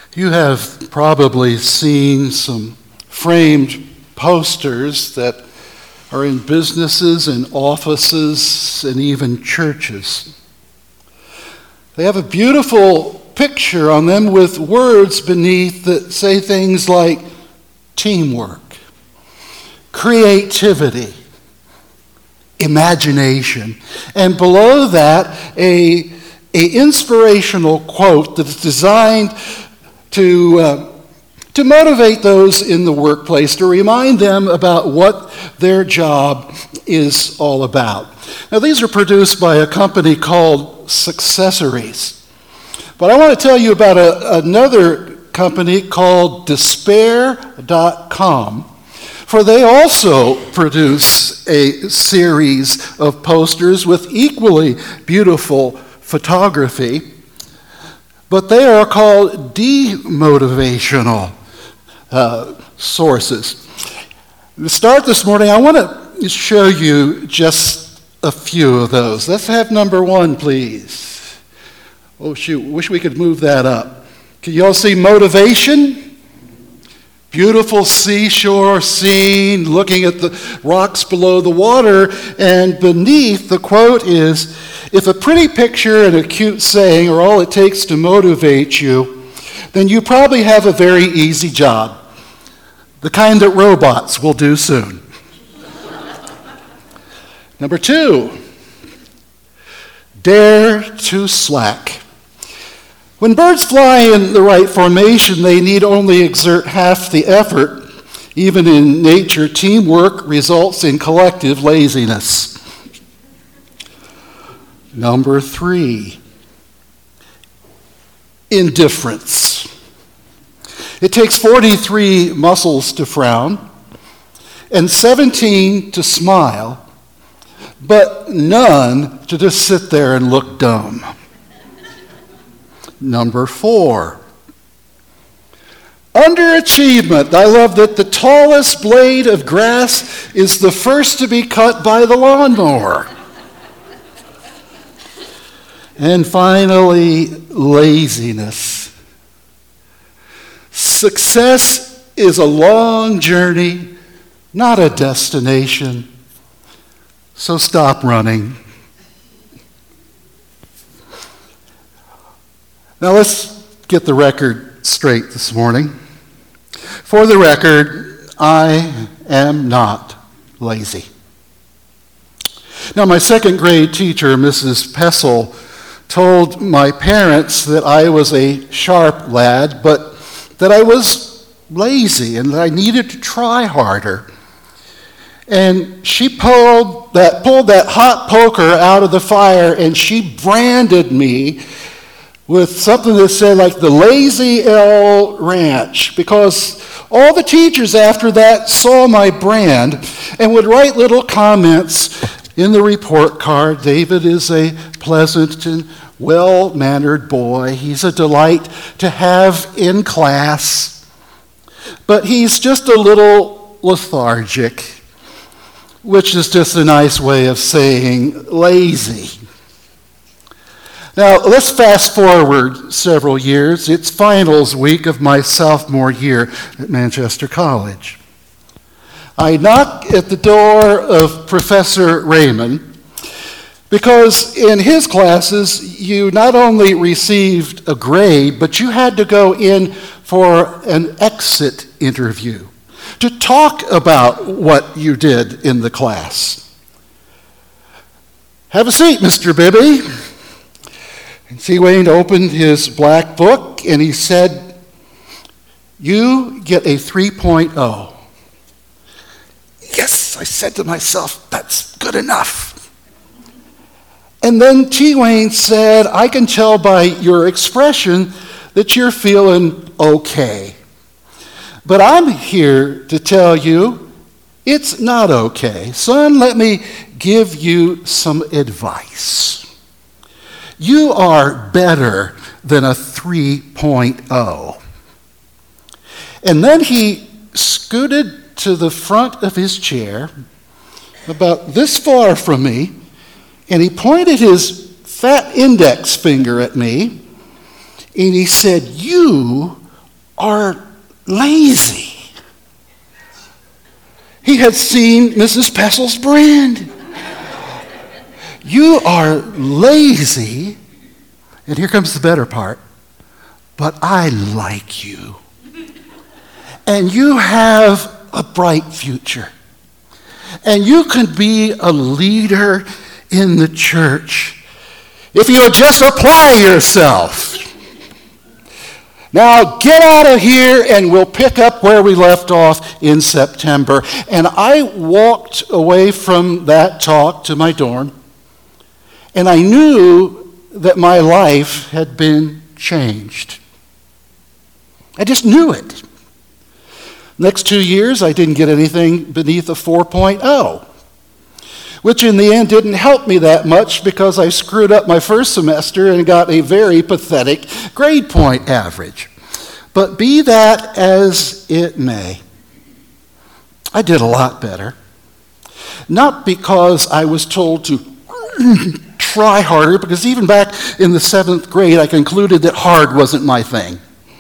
You have probably seen some framed posters that are in businesses and offices and even churches. They have a beautiful picture on them with words beneath that say things like teamwork, creativity, imagination, and below that a inspirational quote that's designed to motivate those in the workplace, to remind them about what their job is all about. Now, these are produced by a company called Successories. But I want to tell you about another company called Despair.com, for they also produce a series of posters with equally beautiful photography, but they are called demotivational sources. To start this morning, I want to show you just a few of those. Let's have number one, please. Oh, shoot, wish we could move that up. Can you all see motivation? Beautiful seashore scene, looking at the rocks below the water, and beneath the quote is, "If a pretty picture and a cute saying are all it takes to motivate you, then you probably have a very easy job. The kind that robots will do soon." Number two, dare to slack. When birds fly in the right formation, they need only exert half the effort. Even in nature, teamwork results in collective laziness. Number three, indifference. It takes 43 muscles to frown and 17 to smile, but none to just sit there and look dumb. Number four, underachievement. I love that the tallest blade of grass is the first to be cut by the lawnmower. And finally, laziness. Success is a long journey, not a destination. So stop running. Now let's get the record straight this morning. For the record, I am not lazy. Now, my second grade teacher, Mrs. Pessel, told my parents that I was a sharp lad, but that I was lazy and that I needed to try harder. And she pulled that hot poker out of the fire, and she branded me with something that said like the Lazy L Ranch, because all the teachers after that saw my brand and would write little comments in the report card. David is a pleasant and well-mannered boy. He's a delight to have in class, but he's just a little lethargic, which is just a nice way of saying lazy. Now, let's fast forward several years. It's finals week of my sophomore year at Manchester College. I knock at the door of Professor Raymond because in his classes, you not only received a grade, but you had to go in for an exit interview to talk about what you did in the class. "Have a seat, Mr. Bibby." And C. Wayne opened his black book and he said, "You get a 3.0. Yes, I said to myself, that's good enough. And then T. Wayne said, "I can tell by your expression that you're feeling okay. But I'm here to tell you it's not okay. Son, let me give you some advice. You are better than a 3.0. And then he scooted to the front of his chair, about this far from me, and he pointed his fat index finger at me, and he said, "You are lazy. He had seen Mrs. Pessel's brand. You are lazy, and here comes the better part, but I like you. And you have a bright future. And you can be a leader in the church if you'll just apply yourself. Now get out of here and we'll pick up where we left off in September. And I walked away from that talk to my dorm, and I knew that my life had been changed. I just knew it. Next 2 years, I didn't get anything beneath a 4.0, which in the end didn't help me that much because I screwed up my first semester and got a very pathetic grade point average. But be that as it may, I did a lot better. Not because I was told to try harder, because even back in the 7th grade, I concluded that hard wasn't my thing.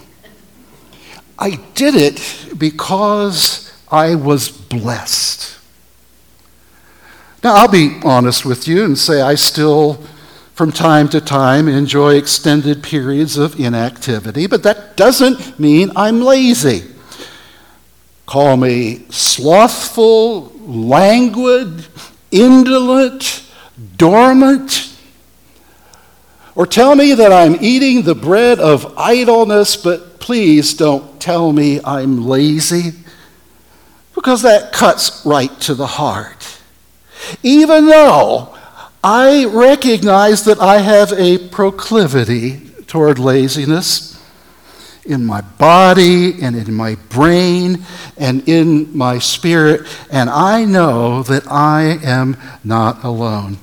I did it because I was blessed. Now, I'll be honest with you and say I still, from time to time, enjoy extended periods of inactivity, but that doesn't mean I'm lazy. Call me slothful, languid, indolent, dormant, or tell me that I'm eating the bread of idleness, but please don't tell me I'm lazy, because that cuts right to the heart. Even though I recognize that I have a proclivity toward laziness in my body and in my brain and in my spirit, and I know that I am not alone.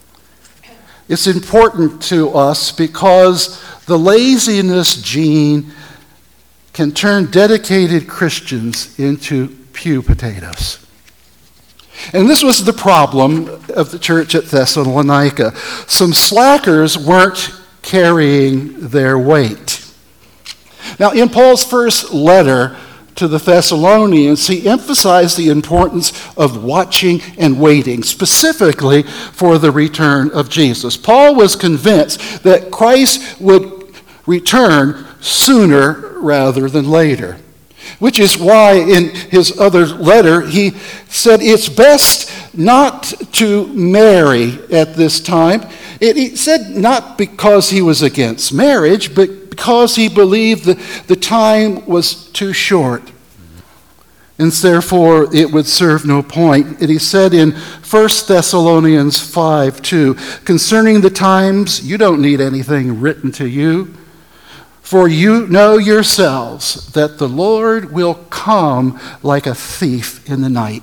It's important to us because the laziness gene can turn dedicated Christians into pew potatoes. And this was the problem of the church at Thessalonica. Some slackers weren't carrying their weight. Now, in Paul's first letter to the Thessalonians, he emphasized the importance of watching and waiting, specifically for the return of Jesus. Paul was convinced that Christ would return sooner rather than later, which is why in his other letter he said it's best not to marry at this time. He said not because he was against marriage, but because he believed that the time was too short, and therefore it would serve no point. And he said in 1 Thessalonians 5:2, concerning the times, you don't need anything written to you, for you know yourselves that the Lord will come like a thief in the night.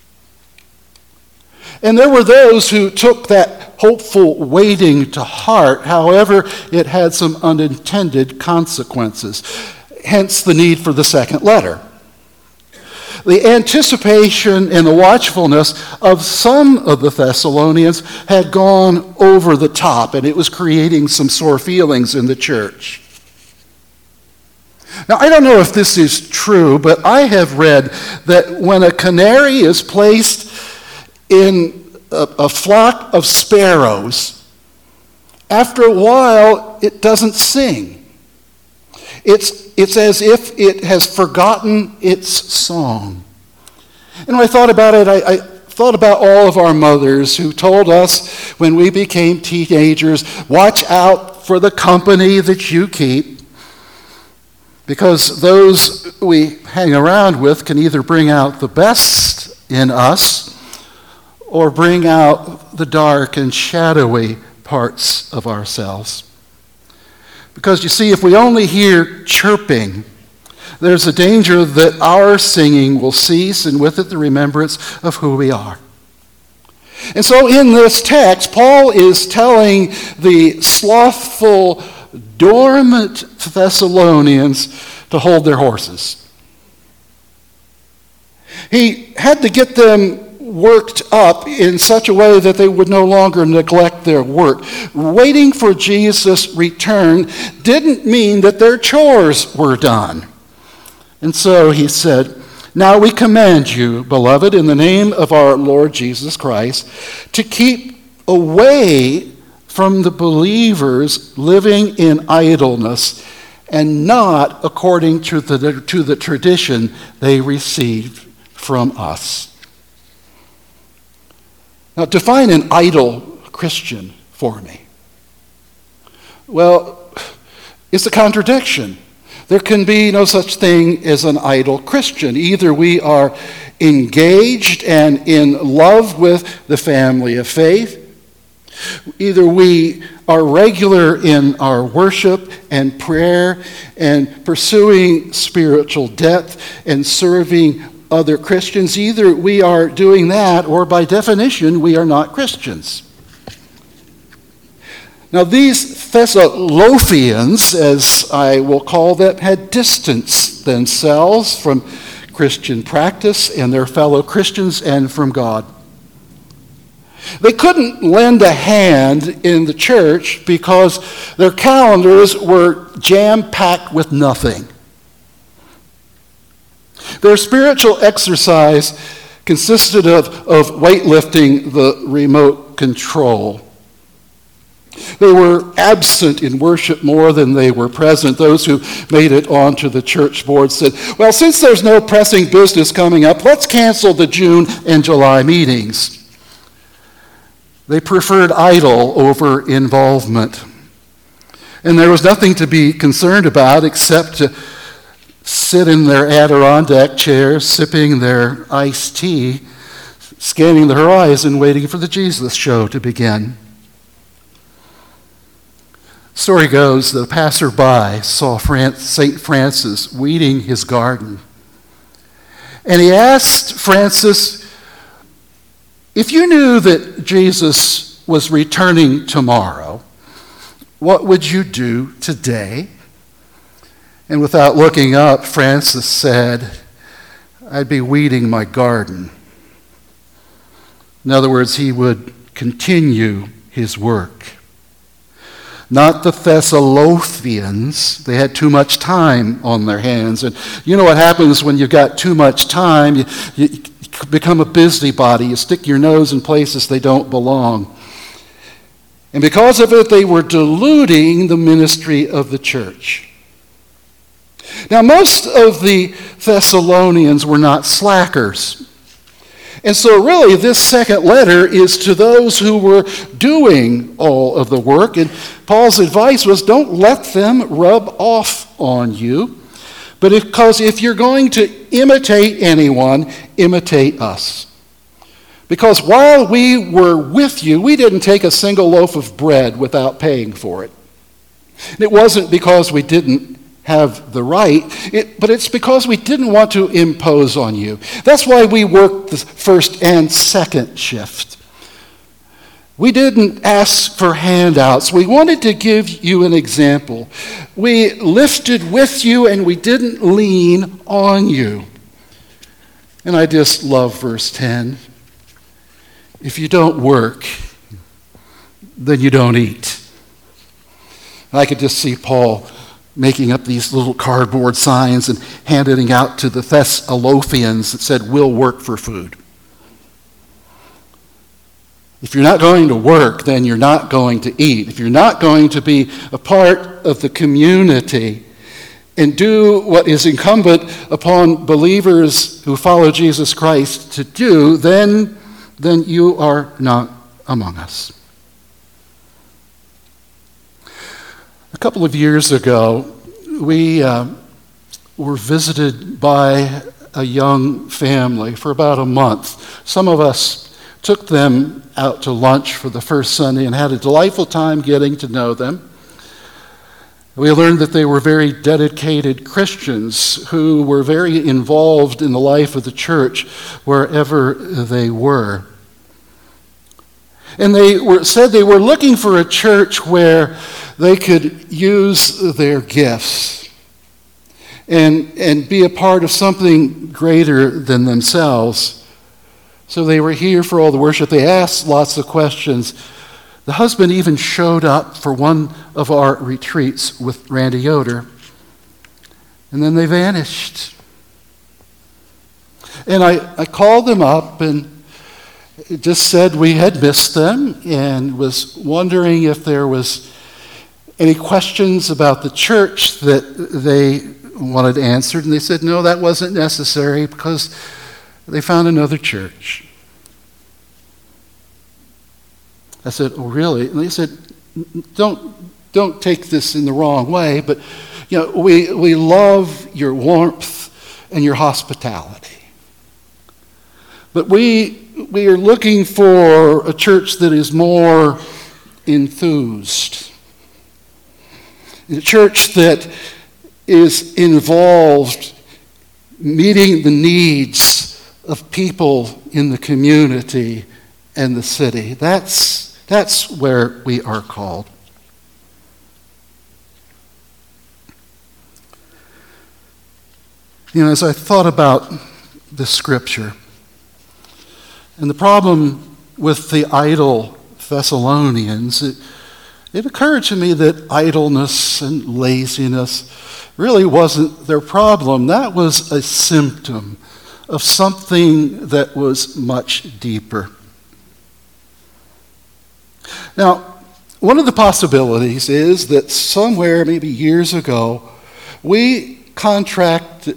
And there were those who took that hopeful waiting to heart. However, it had some unintended consequences, hence the need for the second letter. The anticipation and the watchfulness of some of the Thessalonians had gone over the top, and it was creating some sore feelings in the church. Now, I don't know if this is true, but I have read that when a canary is placed in a flock of sparrows, after a while, it doesn't sing. It's as if it has forgotten its song. And when I thought about it, I thought about all of our mothers who told us when we became teenagers, watch out for the company that you keep, because those we hang around with can either bring out the best in us or bring out the dark and shadowy parts of ourselves. Because you see, if we only hear chirping, there's a danger that our singing will cease, and with it the remembrance of who we are. And so in this text, Paul is telling the slothful, dormant Thessalonians to hold their horses. He had to get them worked up in such a way that they would no longer neglect their work. Waiting for Jesus' return didn't mean that their chores were done. And so he said, "Now we command you, beloved, in the name of our Lord Jesus Christ, to keep away from the believers living in idleness and not according to the tradition they received from us." Now, define an idle Christian for me. Well, it's a contradiction. There can be no such thing as an idle Christian. Either we are engaged and in love with the family of faith, either we are regular in our worship and prayer and pursuing spiritual depth and serving other Christians. Either we are doing that, or by definition, we are not Christians. Now, these Thessalonians, as I will call them, had distanced themselves from Christian practice and their fellow Christians and from God. They couldn't lend a hand in the church because their calendars were jam-packed with nothing. Their spiritual exercise consisted of weightlifting the remote control. They were absent in worship more than they were present. Those who made it onto the church board said, "Well, since there's no pressing business coming up, let's cancel the June and July meetings." They preferred idle over involvement. And there was nothing to be concerned about except to sit in their Adirondack chairs, sipping their iced tea, scanning the horizon, waiting for the Jesus show to begin. Story goes that a passerby saw St. Francis weeding his garden. And he asked Francis, "If you knew that Jesus was returning tomorrow, what would you do today?" And without looking up, Francis said, "I'd be weeding my garden." In other words, he would continue his work. Not the Thessalonians. They had too much time on their hands. And you know what happens when you've got too much time? You become a busybody. You stick your nose in places they don't belong. And because of it, they were diluting the ministry of the church. Now, most of the Thessalonians were not slackers. And so really this second letter is to those who were doing all of the work. And Paul's advice was, don't let them rub off on you. But because if you're going to imitate anyone, imitate us. Because while we were with you, we didn't take a single loaf of bread without paying for it. And it wasn't because we didn't have the right, but it's because we didn't want to impose on you. That's why we worked the first and second shift. We didn't ask for handouts. We wanted to give you an example. We lifted with you and we didn't lean on you. And I just love verse 10. If you don't work, then you don't eat. I could just see Paul making up these little cardboard signs and handing out to the Thessalonians that said, "We'll work for food." If you're not going to work, then you're not going to eat. If you're not going to be a part of the community and do what is incumbent upon believers who follow Jesus Christ to do, then you are not among us. A couple of years ago, we were visited by a young family for about a month. Some of us took them out to lunch for the first Sunday and had a delightful time getting to know them. We learned that they were very dedicated Christians who were very involved in the life of the church wherever they were. And said they were looking for a church where they could use their gifts and be a part of something greater than themselves. So they were here for all the worship. They asked lots of questions. The husband even showed up for one of our retreats with Randy Yoder. And then they vanished. And I called them up and it just said we had missed them and was wondering if there was any questions about the church that they wanted answered. And they said, no, that wasn't necessary because they found another church. I said, oh, really? And they said, don't take this in the wrong way, but we love your warmth and your hospitality. But we are looking for a church that is more enthused. A church that is involved meeting the needs of people in the community and the city. That's where we are called. As I thought about the scripture and the problem with the idle Thessalonians, it occurred to me that idleness and laziness really wasn't their problem. That was a symptom of something that was much deeper. Now, one of the possibilities is that somewhere, maybe years ago, we contracted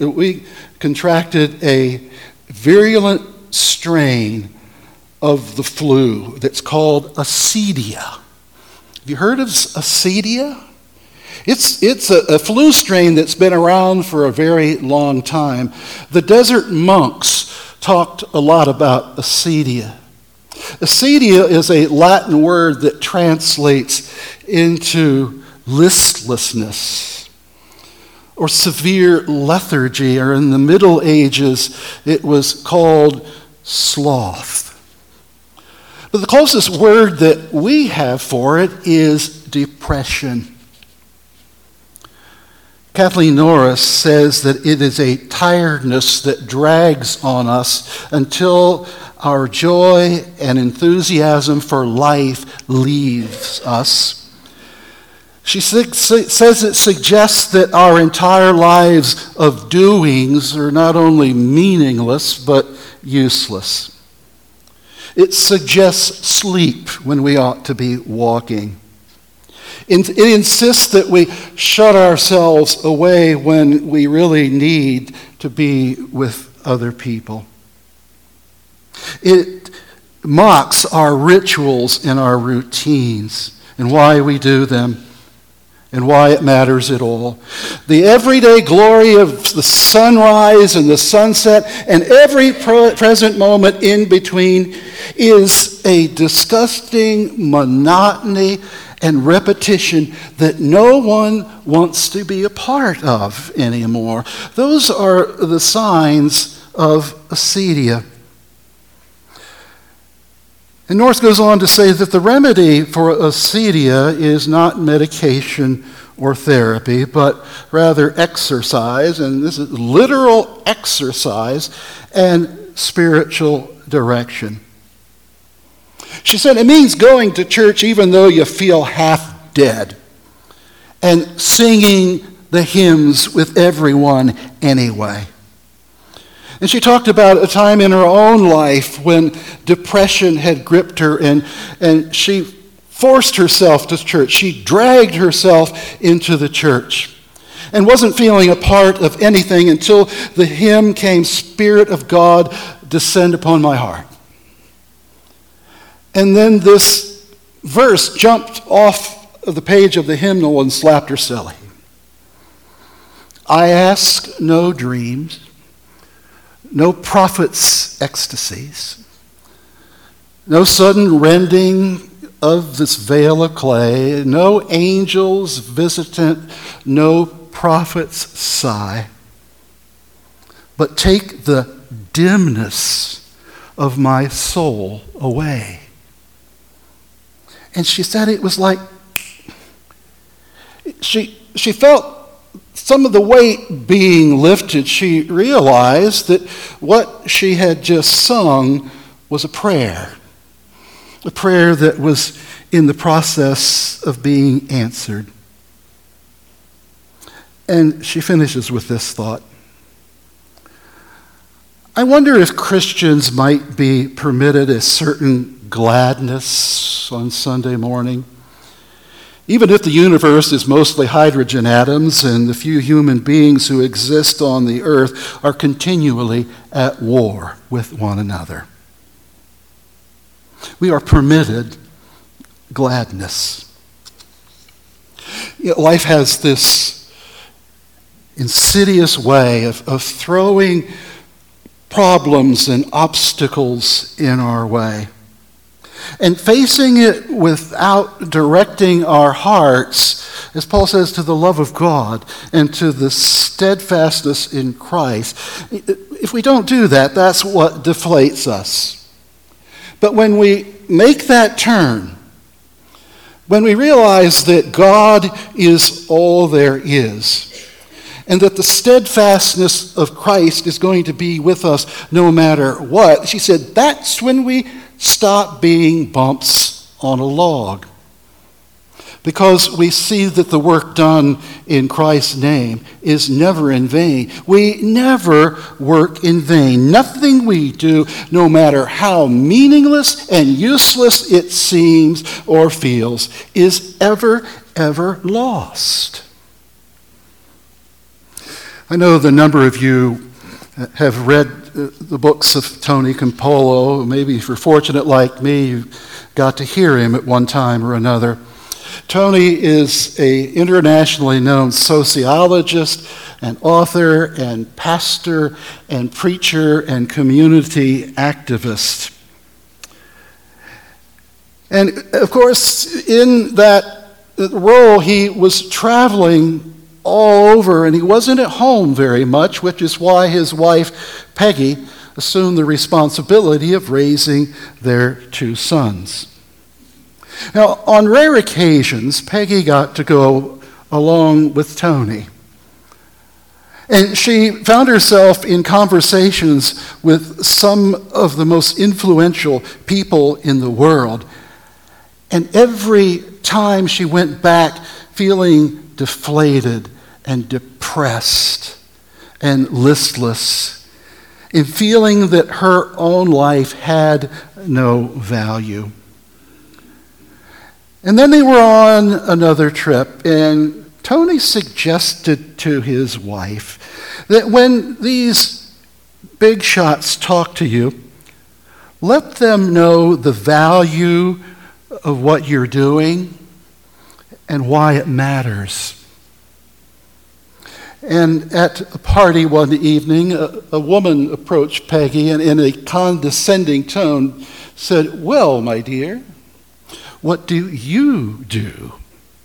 a virulent strain of the flu that's called acedia. Have you heard of acedia? It's a flu strain that's been around for a very long time. The desert monks talked a lot about acedia. Acedia is a Latin word that translates into listlessness or severe lethargy, or in the Middle Ages it was called sloth. But the closest word that we have for it is depression. Kathleen Norris says that it is a tiredness that drags on us until our joy and enthusiasm for life leaves us. She says it suggests that our entire lives of doings are not only meaningless but useless. It suggests sleep when we ought to be walking. It insists that we shut ourselves away when we really need to be with other people. It mocks our rituals and our routines and why we do them and why it matters at all. The everyday glory of the sunrise and the sunset and every present moment in between is a disgusting monotony and repetition that no one wants to be a part of anymore. Those are the signs of acedia. And North goes on to say that the remedy for acedia is not medication or therapy, but rather exercise, and this is literal exercise and spiritual direction. She said it means going to church even though you feel half dead and singing the hymns with everyone anyway. And she talked about a time in her own life when depression had gripped her and she forced herself to church. She dragged herself into the church and wasn't feeling a part of anything until the hymn came, "Spirit of God, descend upon my heart." And then this verse jumped off of the page of the hymnal and slapped her silly. I ask no dreams, no prophet's ecstasies, no sudden rending of this veil of clay, no angel's visitant, no prophet's sigh, but take the dimness of my soul away. And she said it was like she felt some of the weight being lifted. She realized that what she had just sung was a prayer that was in the process of being answered. And she finishes with this thought. I wonder if Christians might be permitted a certain gladness on Sunday morning. Even if the universe is mostly hydrogen atoms and the few human beings who exist on the earth are continually at war with one another. We are permitted gladness. Life has this insidious way of throwing problems and obstacles in our way. And facing it without directing our hearts, as Paul says, to the love of God and to the steadfastness in Christ. If we don't do that, that's what deflates us. But when we make that turn, when we realize that God is all there is, and that the steadfastness of Christ is going to be with us no matter what, she said, that's when we stop being bumps on a log. Because we see that the work done in Christ's name is never in vain. We never work in vain. Nothing we do, no matter how meaningless and useless it seems or feels, is ever lost. I know the number of you have read the books of Tony Campolo. Maybe if you're fortunate like me, you got to hear him at one time or another. Tony is an internationally known sociologist and author and pastor and preacher and community activist. And of course, in that role, he was traveling all over, and he wasn't at home very much, which is why his wife, Peggy, assumed the responsibility of raising their two sons. Now, on rare occasions, Peggy got to go along with Tony. And she found herself in conversations with some of the most influential people in the world. And every time she went back feeling deflated and depressed and listless, in feeling that her own life had no value. And then they were on another trip, and Tony suggested to his wife that when these big shots talk to you, let them know the value of what you're doing and why it matters. And at a party one evening, a woman approached Peggy and in a condescending tone said, "Well, my dear, what do you do?"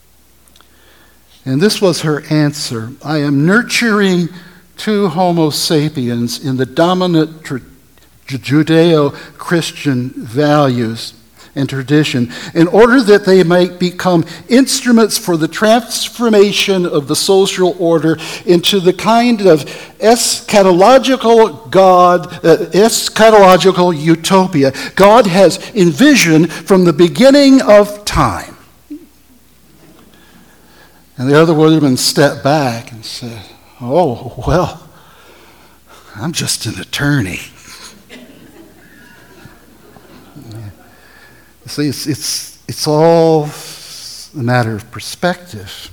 And this was her answer: "I am nurturing two Homo sapiens in the dominant Judeo-Christian values and tradition, in order that they might become instruments for the transformation of the social order into the kind of eschatological utopia God has envisioned from the beginning of time." And the other woman stepped back and said, "Oh, well, I'm just an attorney." See, it's all a matter of perspective.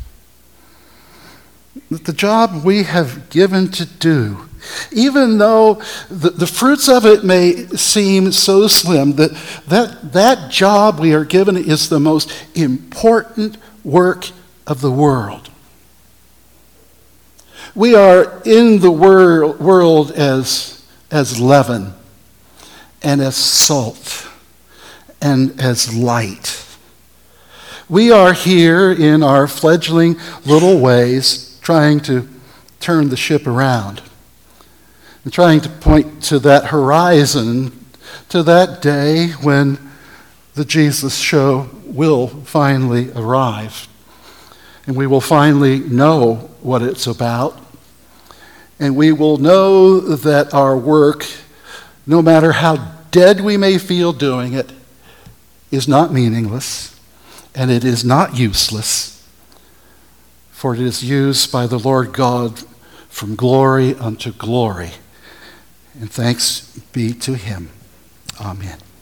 The job we have given to do, even though the fruits of it may seem so slim, that job we are given is the most important work of the world. We are in the world as leaven and as salt and as light. We are here in our fledgling little ways trying to turn the ship around and trying to point to that horizon, to that day when the Jesus show will finally arrive. And we will finally know what it's about. And we will know that our work, no matter how dead we may feel doing it, is not meaningless, and it is not useless, for it is used by the Lord God from glory unto glory, And thanks be to him. Amen.